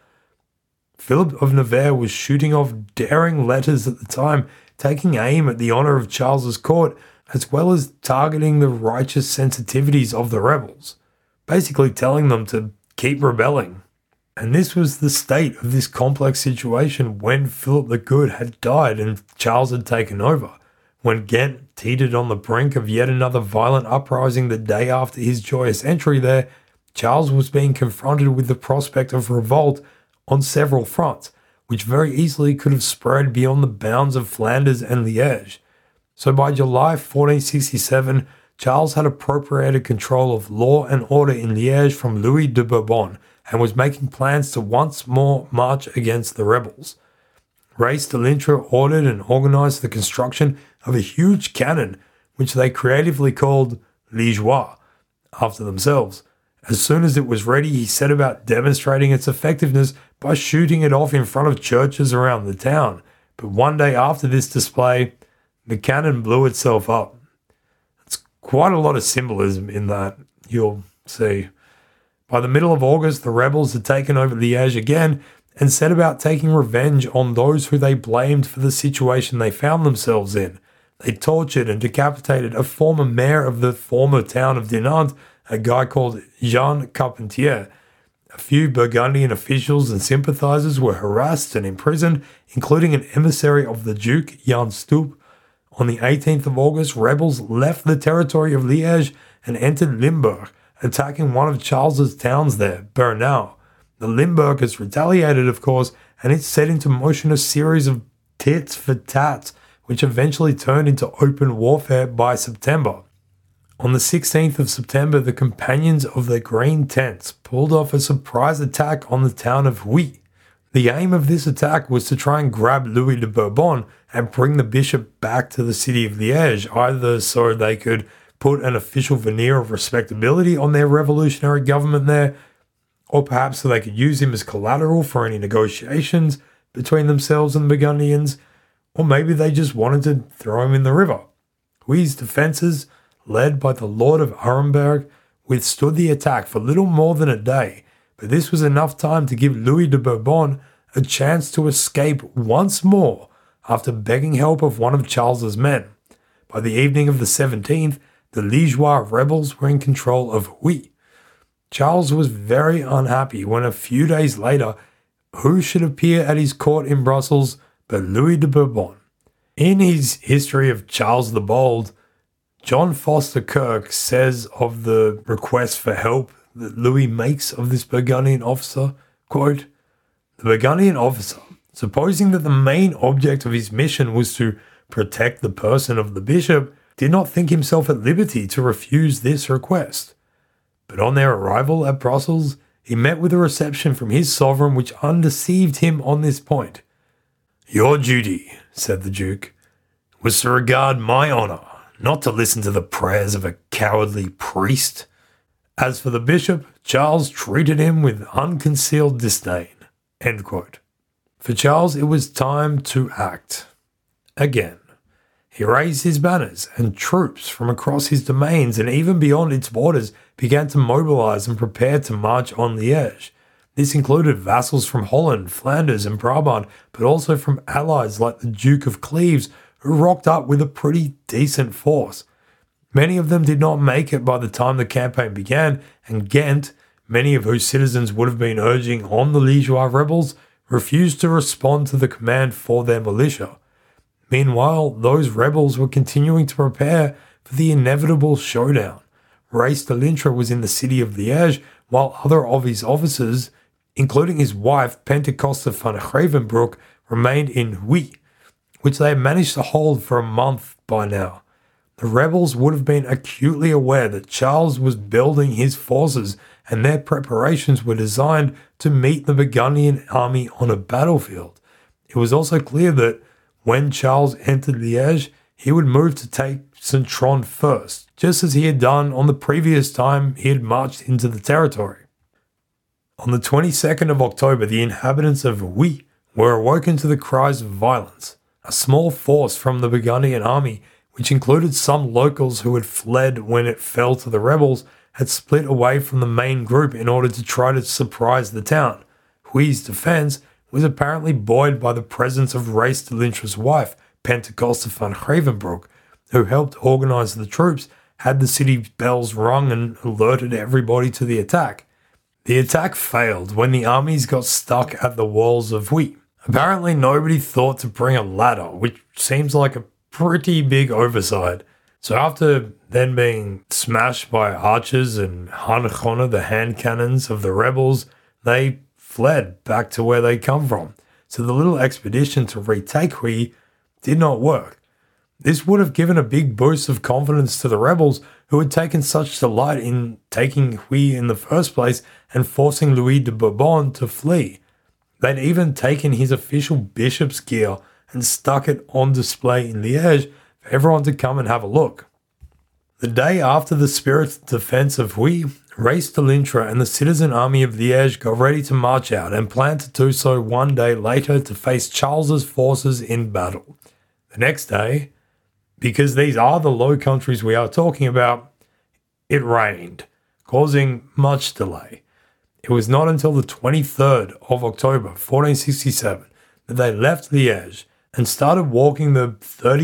Philip of Nevers was shooting off daring letters at the time, taking aim at the honour of Charles's court, as well as targeting the righteous sensitivities of the rebels, basically telling them to keep rebelling. And this was the state of this complex situation when Philip the Good had died and Charles had taken over. When Ghent teetered on the brink of yet another violent uprising the day after his joyous entry there, Charles was being confronted with the prospect of revolt on several fronts, which very easily could have spread beyond the bounds of Flanders and Liège. So by July 1467, Charles had appropriated control of law and order in Liège from Louis de Bourbon and was making plans to once more march against the rebels. Race de l'Intre ordered and organized the construction of a huge cannon, which they creatively called Liégeois, after themselves. As soon as it was ready, he set about demonstrating its effectiveness by shooting it off in front of churches around the town. But one day after this display, the cannon blew itself up. It's quite a lot of symbolism in that, you'll see. By the middle of August, the rebels had taken over Liège again and set about taking revenge on those who they blamed for the situation they found themselves in. They tortured and decapitated a former mayor of the former town of Dinant, a guy called Jean Carpentier. A few Burgundian officials and sympathizers were harassed and imprisoned, including an emissary of the Duke, Jan Stoop. On the 18th of August, rebels left the territory of Liège and entered Limburg, attacking one of Charles's towns there, Bernau. The Limburgers retaliated, of course, and it set into motion a series of tits for tats, which eventually turned into open warfare by September. On the 16th of September, the companions of the Green Tents pulled off a surprise attack on the town of Huy. The aim of this attack was to try and grab Louis de Bourbon and bring the bishop back to the city of Liège, either so they could put an official veneer of respectability on their revolutionary government there, or perhaps so they could use him as collateral for any negotiations between themselves and the Burgundians, or maybe they just wanted to throw him in the river. Huy's defences, led by the Lord of Arenberg, withstood the attack for little more than a day, but this was enough time to give Louis de Bourbon a chance to escape once more after begging help of one of Charles's men. By the evening of the 17th, the Liégeois rebels were in control of Huy. Charles was very unhappy when a few days later, who should appear at his court in Brussels but Louis de Bourbon. In his History of Charles the Bold, John Foster Kirk says of the request for help that Louis makes of this Burgundian officer, quote, "The Burgundian officer, supposing that the main object of his mission was to protect the person of the bishop, did not think himself at liberty to refuse this request. But on their arrival at Brussels, he met with a reception from his sovereign which undeceived him on this point. 'Your duty,' said the Duke, 'was to regard my honour, not to listen to the prayers of a cowardly priest.' As for the bishop, Charles treated him with unconcealed disdain." End quote. For Charles, it was time to act. Again, he raised his banners, and troops from across his domains and even beyond its borders began to mobilize and prepare to march on Liège. This included vassals from Holland, Flanders, and Brabant, but also from allies like the Duke of Cleves, who rocked up with a pretty decent force. Many of them did not make it by the time the campaign began, and Ghent, many of whose citizens would have been urging on the Liégeois rebels, refused to respond to the command for their militia. Meanwhile, those rebels were continuing to prepare for the inevitable showdown. Race de l'Intre was in the city of Liège, while other of his officers, including his wife Pentecosta van Gravenbroek, remained in Huy, which they had managed to hold for a month by now. The rebels would have been acutely aware that Charles was building his forces, and their preparations were designed to meet the Burgundian army on a battlefield. It was also clear that when Charles entered Liège, he would move to take Saint-Tron first, just as he had done on the previous time he had marched into the territory. On the 22nd of October, the inhabitants of Huy were awoken to the cries of violence. A small force from the Burgundian army, which included some locals who had fled when it fell to the rebels, had split away from the main group in order to try to surprise the town. Huy's defense was apparently buoyed by the presence of Race de l'Intre's wife, Pentecosta van Gravenbroek, who helped organize the troops, had the city bells rung, and alerted everybody to the attack. The attack failed when the armies got stuck at the walls of Huy. Apparently nobody thought to bring a ladder, which seems like a pretty big oversight. So after then being smashed by archers and Hanchona, the hand cannons of the rebels, they fled back to where they come from. So the little expedition to retake Huy did not work. This would have given a big boost of confidence to the rebels who had taken such delight in taking Huy in the first place and forcing Louis de Bourbon to flee. They'd even taken his official bishop's gear and stuck it on display in Liège for everyone to come and have a look. The day after the spirited defense of Huy, Rais de l'Intra and the citizen army of Liège got ready to march out and planned to do so one day later to face Charles's forces in battle. The next day, because these are the Low Countries we are talking about, it rained, causing much delay. It was not until the 23rd of October 1467 that they left Liège and started walking the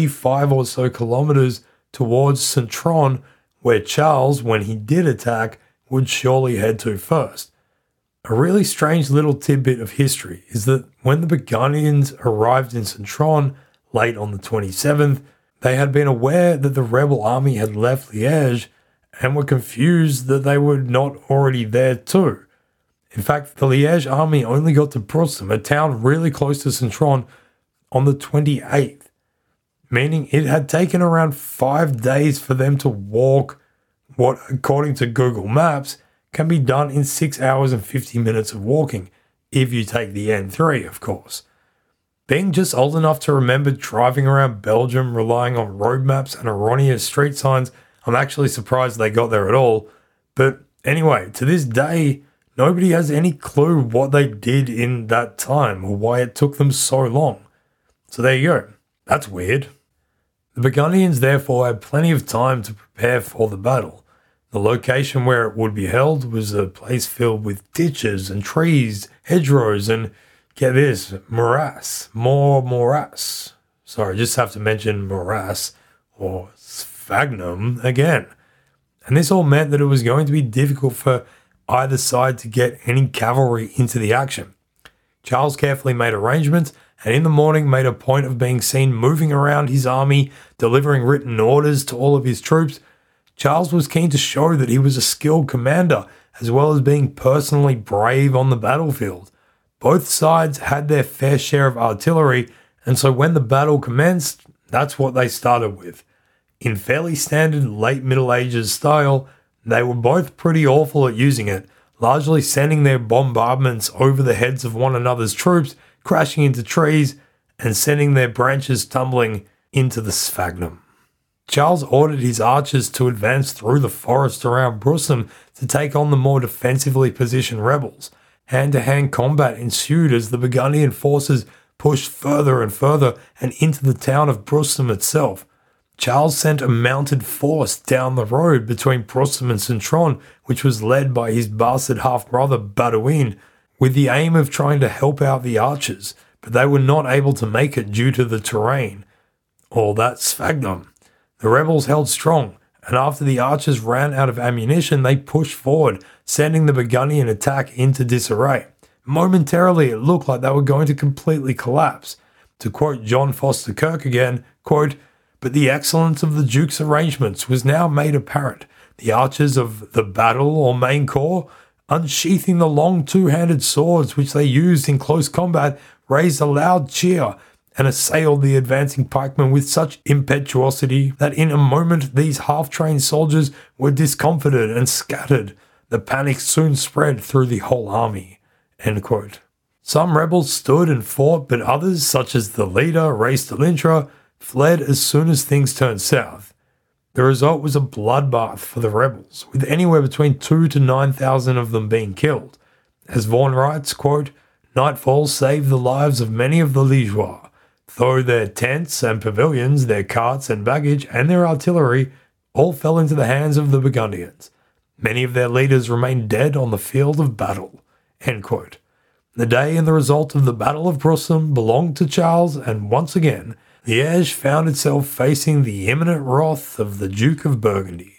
35 or so kilometers towards Saint-Tron, where Charles, when he did attack, would surely head to first. A really strange little tidbit of history is that when the Burgundians arrived in Saint-Tron late on the 27th, they had been aware that the rebel army had left Liège and were confused that they were not already there too. In fact, the Liège army only got to Brustem, a town really close to Saint-Tron, on the 28th, meaning it had taken around 5 days for them to walk what, according to Google Maps, can be done in 6 hours and 50 minutes of walking, if you take the N3, of course. Being just old enough to remember driving around Belgium relying on road maps and erroneous street signs, I'm actually surprised they got there at all. But anyway, to this day, nobody has any clue what they did in that time or why it took them so long. So there you go. That's weird. The Burgundians therefore had plenty of time to prepare for the battle. The location where it would be held was a place filled with ditches and trees, hedgerows, and get this, morass. More morass. Sorry, just have to mention morass or sphagnum again. And this all meant that it was going to be difficult for either side to get any cavalry into the action. Charles carefully made arrangements and in the morning made a point of being seen moving around his army, delivering written orders to all of his troops. Charles was keen to show that he was a skilled commander, as well as being personally brave on the battlefield. Both sides had their fair share of artillery, and so when the battle commenced, that's what they started with. In fairly standard late Middle Ages style, they were both pretty awful at using it, largely sending their bombardments over the heads of one another's troops, crashing into trees, and sending their branches tumbling into the sphagnum. Charles ordered his archers to advance through the forest around Brustem to take on the more defensively positioned rebels. Hand-to-hand combat ensued as the Burgundian forces pushed further and further and into the town of Brustem itself. Charles sent a mounted force down the road between Brustem and Saint-Tron, which was led by his bastard half-brother Baudouin, with the aim of trying to help out the archers, but they were not able to make it due to the terrain. All that sphagnum. The rebels held strong, and after the archers ran out of ammunition, they pushed forward, sending the Burgundian attack into disarray. Momentarily, it looked like they were going to completely collapse. To quote John Foster Kirk again, quote, "But the excellence of the Duke's arrangements was now made apparent. The archers of the battle or main corps, unsheathing the long two-handed swords which they used in close combat, raised a loud cheer and assailed the advancing pikemen with such impetuosity that in a moment these half-trained soldiers were discomfited and scattered. The panic soon spread through the whole army." End quote. Some rebels stood and fought, but others, such as the leader, Rais de l'Intra, fled as soon as things turned south. The result was a bloodbath for the rebels, with anywhere between 2,000 to 9,000 of them being killed. As Vaughan writes, quote, "Nightfall saved the lives of many of the Liégeois, though their tents and pavilions, their carts and baggage, and their artillery all fell into the hands of the Burgundians. Many of their leaders remained dead on the field of battle." End quote. The day and the result of the Battle of Brustem belonged to Charles, and once again, Liège found itself facing the imminent wrath of the Duke of Burgundy.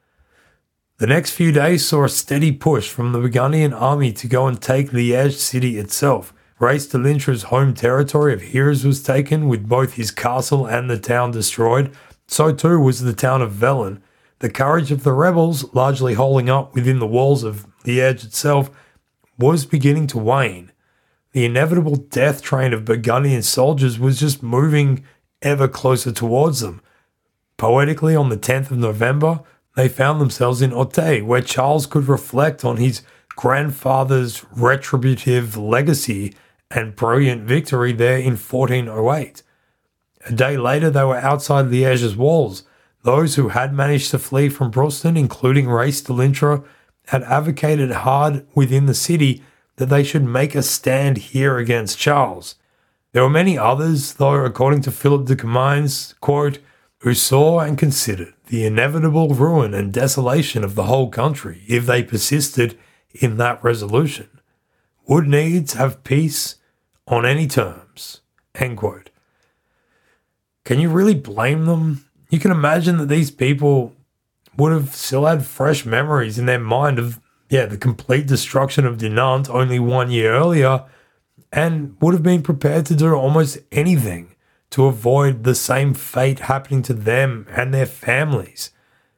The next few days saw a steady push from the Burgundian army to go and take Liège city itself, Race de l'Intra's home territory of Heres was taken, with both his castle and the town destroyed. So too was the town of Velen. The courage of the rebels, largely holding up within the walls of Liège itself, was beginning to wane. The inevitable death train of Burgundian soldiers was just moving ever closer towards them. Poetically, on the 10th of November, they found themselves in Auteuil, where Charles could reflect on his grandfather's retributive legacy and brilliant victory there in 1408. A day later, they were outside Liège's walls. Those who had managed to flee from Bruston, including Race de l'Intra, had advocated hard within the city that they should make a stand here against Charles. There were many others, though, according to Philip de Comines, quote, who saw and considered the inevitable ruin and desolation of the whole country if they persisted in that resolution, would needs have peace on any terms, end quote. Can you really blame them? You can imagine that these people would have still had fresh memories in their mind of, the complete destruction of Dinant only 1 year earlier, and would have been prepared to do almost anything to avoid the same fate happening to them and their families.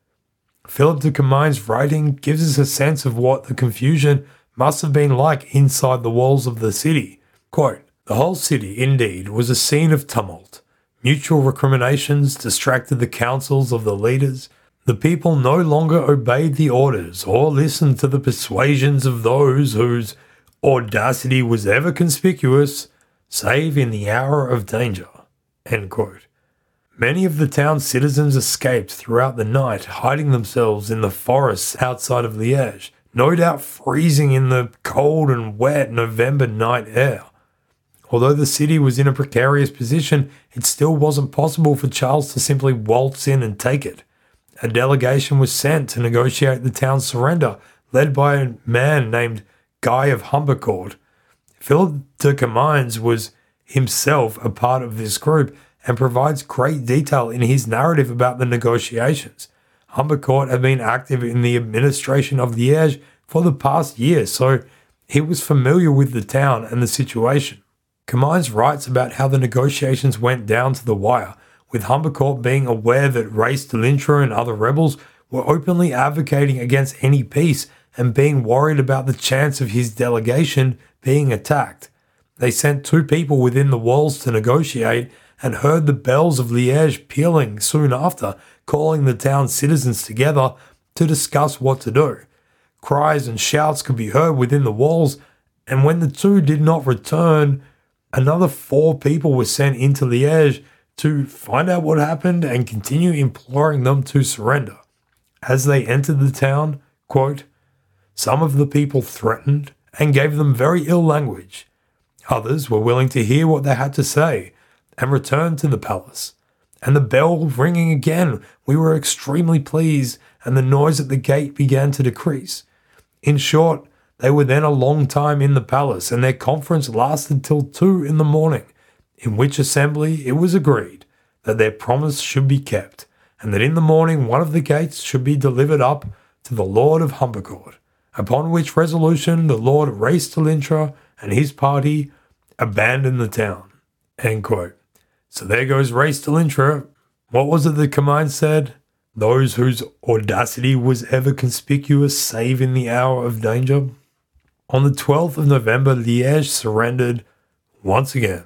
Philip de Comines' writing gives us a sense of what the confusion must have been like inside the walls of the city. Quote, the whole city, indeed, was a scene of tumult. Mutual recriminations distracted the counsels of the leaders. The people no longer obeyed the orders or listened to the persuasions of those whose audacity was ever conspicuous, save in the hour of danger. End quote. Many of the town's citizens escaped throughout the night, hiding themselves in the forests outside of Liège, no doubt freezing in the cold and wet November night air. Although the city was in a precarious position, it still wasn't possible for Charles to simply waltz in and take it. A delegation was sent to negotiate the town's surrender, led by a man named Guy of Humbercourt. Philip de Comines was himself a part of this group and provides great detail in his narrative about the negotiations. Humbercourt had been active in the administration of Liège for the past year, so he was familiar with the town and the situation. Comines writes about how the negotiations went down to the wire, with Humbercourt being aware that Race de l'Intra and other rebels were openly advocating against any peace and being worried about the chance of his delegation being attacked. They sent 2 people within the walls to negotiate and heard the bells of Liège pealing soon after, calling the town's citizens together to discuss what to do. Cries and shouts could be heard within the walls, and when the 2 did not return, another 4 people were sent into Liège to find out what happened and continue imploring them to surrender. As they entered the town, quote, some of the people threatened and gave them very ill language. Others were willing to hear what they had to say and returned to the palace. And the bell ringing again, we were extremely pleased, and the noise at the gate began to decrease. In short, they were then a long time in the palace, and their conference lasted till 2 in the morning, in which assembly it was agreed that their promise should be kept, and that in the morning one of the gates should be delivered up to the Lord of Humbercourt, upon which resolution the Lord Race de l'Intra and his party abandoned the town. End quote. So there goes Race de l'Intra. What was it that Comines said? Those whose audacity was ever conspicuous, save in the hour of danger. On the 12th of November, Liège surrendered once again.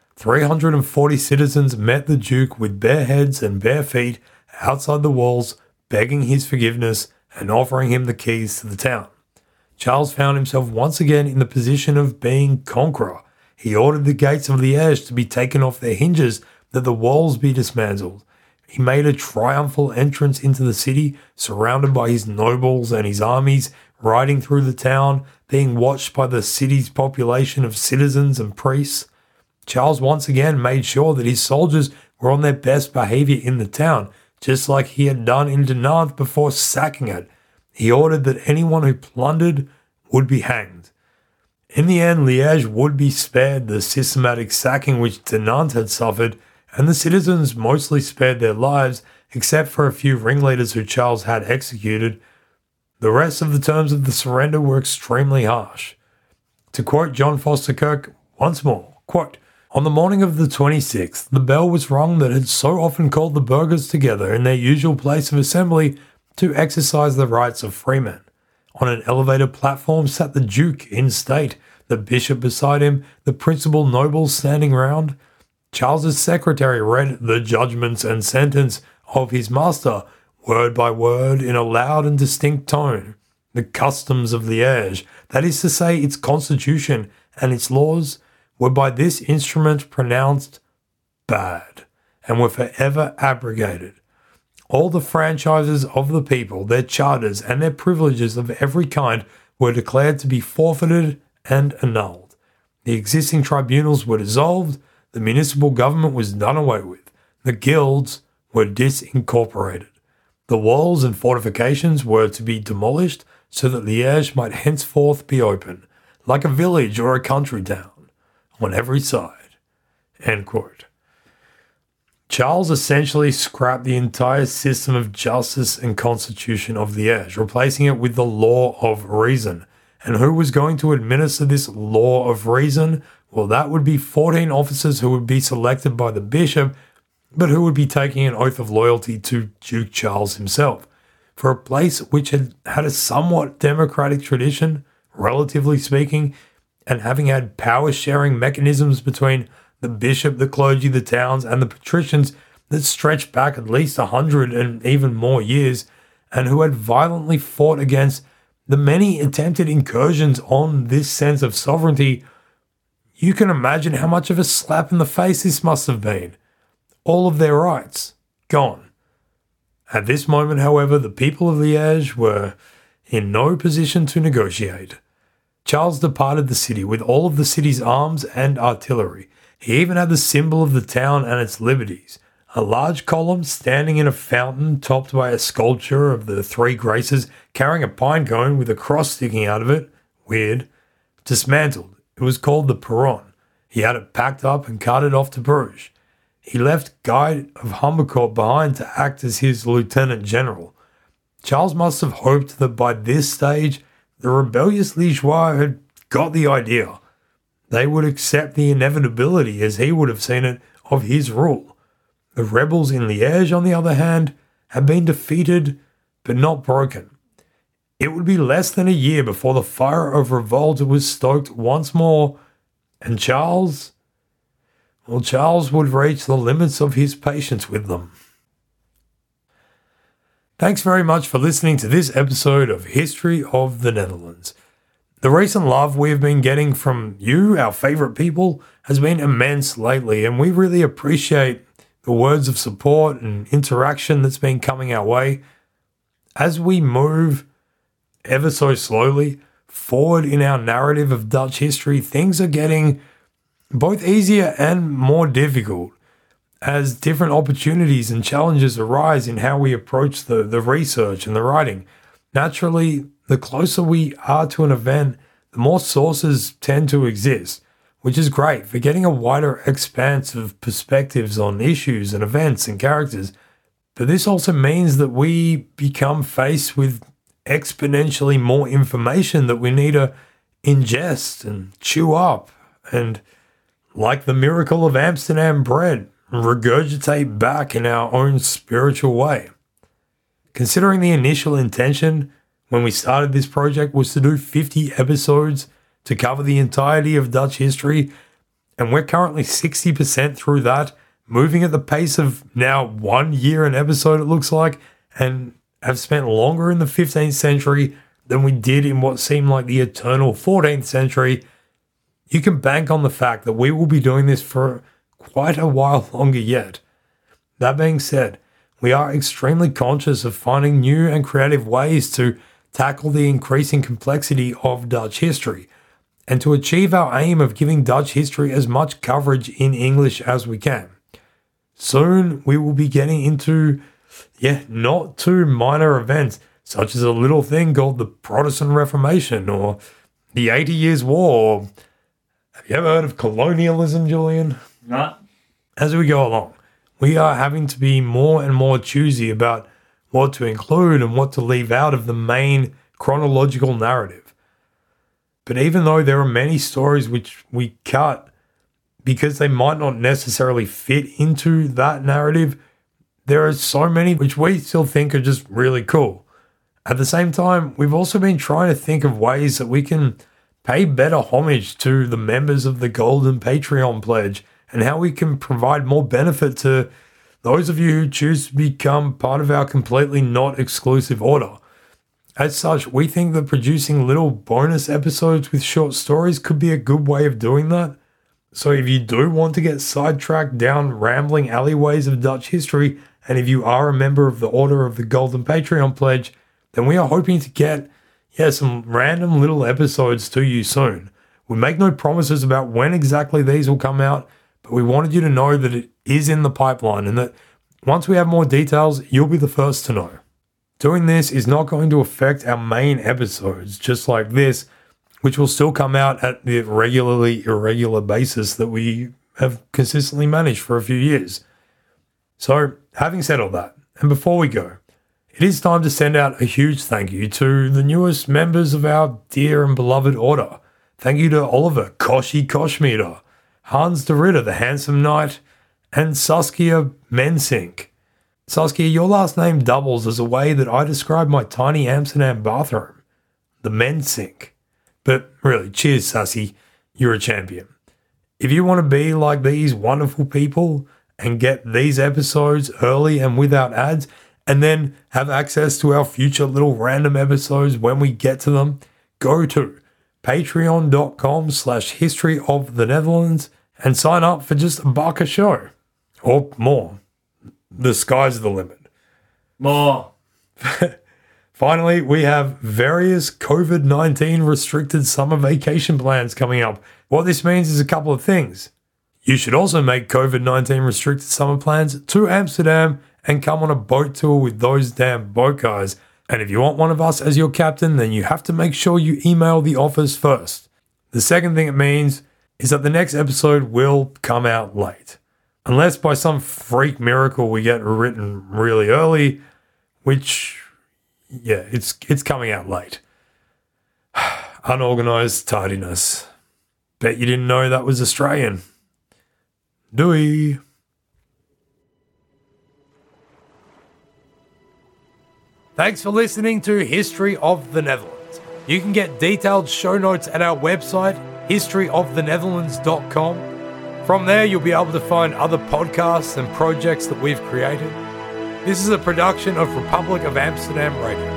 340 citizens met the Duke with bare heads and bare feet outside the walls, begging his forgiveness and offering him the keys to the town. Charles found himself once again in the position of being conqueror. He ordered the gates of Liège to be taken off their hinges, that the walls be dismantled. He made a triumphal entrance into the city, surrounded by his nobles and his armies, riding through the town, being watched by the city's population of citizens and priests. Charles once again made sure that his soldiers were on their best behavior in the town, just like he had done in Dinant before sacking it. He ordered that anyone who plundered would be hanged. In the end, Liège would be spared the systematic sacking which Dinant had suffered, and the citizens mostly spared their lives, except for a few ringleaders who Charles had executed. The rest of the terms of the surrender were extremely harsh. To quote John Foster Kirk, once more. Quote, "On the morning of the 26th, the bell was rung that had so often called the burghers together in their usual place of assembly to exercise the rights of freemen. On an elevated platform sat the Duke in state, the bishop beside him, the principal nobles standing round. Charles's secretary read the judgments and sentence of his master, word by word, in a loud and distinct tone. The customs of Liège, that is to say, its constitution and its laws, were by this instrument pronounced bad, and were forever abrogated. All the franchises of the people, their charters, and their privileges of every kind were declared to be forfeited and annulled. The existing tribunals were dissolved, the municipal government was done away with, the guilds were disincorporated. The walls and fortifications were to be demolished so that Liège might henceforth be open, like a village or a country town, on every side." End quote. Charles essentially scrapped the entire system of justice and constitution of Liège, replacing it with the law of reason. And who was going to administer this law of reason? Well, that would be 14 officers who would be selected by the bishop, but who would be taking an oath of loyalty to Duke Charles himself. For a place which had had a somewhat democratic tradition, relatively speaking, and having had power-sharing mechanisms between the bishop, the clergy, the towns, and the patricians that stretched back at least 100 and even more years, and who had violently fought against the many attempted incursions on this sense of sovereignty, you can imagine how much of a slap in the face this must have been. All of their rights gone. At this moment, however, the people of Liège were in no position to negotiate. Charles departed the city with all of the city's arms and artillery. He even had the symbol of the town and its liberties, a large column standing in a fountain topped by a sculpture of the Three Graces carrying a pine cone with a cross sticking out of it, weird, dismantled. It was called the Perron. He had it packed up and carted off to Bruges. He left Guy of Humbercourt behind to act as his lieutenant general. Charles must have hoped that by this stage, the rebellious Liégeois had got the idea. They would accept the inevitability, as he would have seen it, of his rule. The rebels in Liège, on the other hand, had been defeated but not broken. It would be less than a year before the fire of revolt was stoked once more, and Charles would reach the limits of his patience with them. Thanks very much for listening to this episode of History of the Netherlands. The recent love we've been getting from you, our favourite people, has been immense lately, and we really appreciate the words of support and interaction that's been coming our way. As we move ever so slowly forward in our narrative of Dutch history, things are getting both easier and more difficult as different opportunities and challenges arise in how we approach the research and the writing. Naturally, the closer we are to an event, the more sources tend to exist, which is great for getting a wider expanse of perspectives on issues and events and characters. But this also means that we become faced with exponentially more information that we need to ingest and chew up and, like the miracle of Amsterdam bread, regurgitate back in our own spiritual way. Considering the initial intention when we started this project was to do 50 episodes to cover the entirety of Dutch history, and we're currently 60% through that, moving at the pace of now 1 year an episode it looks like, and have spent longer in the 15th century than we did in what seemed like the eternal 14th century, you can bank on the fact that we will be doing this for quite a while longer yet. That being said, we are extremely conscious of finding new and creative ways to tackle the increasing complexity of Dutch history, and to achieve our aim of giving Dutch history as much coverage in English as we can. Soon we will be getting into, not too minor events, such as a little thing called the Protestant Reformation or the 80 Years' War. Have you ever heard of colonialism, Julian? No. As we go along, we are having to be more and more choosy about what to include and what to leave out of the main chronological narrative. But even though there are many stories which we cut because they might not necessarily fit into that narrative, there are so many which we still think are just really cool. At the same time, we've also been trying to think of ways that we can pay better homage to the members of the Golden Patreon Pledge and how we can provide more benefit to those of you who choose to become part of our completely not exclusive order. As such, we think that producing little bonus episodes with short stories could be a good way of doing that. So if you do want to get sidetracked down rambling alleyways of Dutch history, and if you are a member of the Order of the Golden Patreon Pledge, then we are hoping to get some random little episodes to you soon. We make no promises about when exactly these will come out, but we wanted you to know that it is in the pipeline and that once we have more details, you'll be the first to know. Doing this is not going to affect our main episodes, just like this, which will still come out at the regularly irregular basis that we have consistently managed for a few years. So, having said all that, and before we go, it is time to send out a huge thank you to the newest members of our dear and beloved order. Thank you to Oliver Koshi Koshmeter, Hans de Ritter, the Handsome Knight, and Saskia Mensink. Saskia, your last name doubles as a way that I describe my tiny Amsterdam bathroom, the men's sink. But really, cheers, Sassy, you're a champion. If you want to be like these wonderful people and get these episodes early and without ads, and then have access to our future little random episodes when we get to them, go to patreon.com/historyofthenetherlands and sign up for just $1 a show. Or more. The sky's the limit. More. Finally, we have various COVID-19 restricted summer vacation plans coming up. What this means is a couple of things. You should also make COVID-19 restricted summer plans to Amsterdam and come on a boat tour with those damn boat guys. And if you want one of us as your captain, then you have to make sure you email the office first. The second thing it means is that the next episode will come out late. Unless by some freak miracle we get written really early, which, it's coming out late. Unorganized tardiness. Bet you didn't know that was Australian. Doei. Thanks for listening to History of the Netherlands. You can get detailed show notes at our website, historyofthenetherlands.com. From there, you'll be able to find other podcasts and projects that we've created. This is a production of Republic of Amsterdam Radio.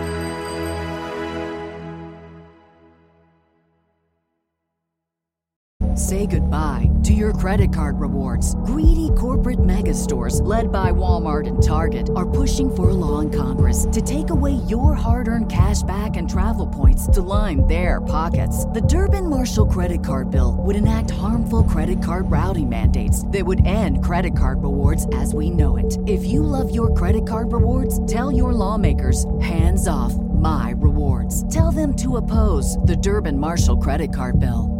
Say goodbye to your credit card rewards. Greedy corporate mega stores, led by Walmart and Target, are pushing for a law in Congress to take away your hard-earned cash back and travel points to line their pockets. The Durbin-Marshall credit card bill would enact harmful credit card routing mandates that would end credit card rewards as we know it. If you love your credit card rewards, tell your lawmakers, hands off my rewards. Tell them to oppose the Durbin-Marshall credit card bill.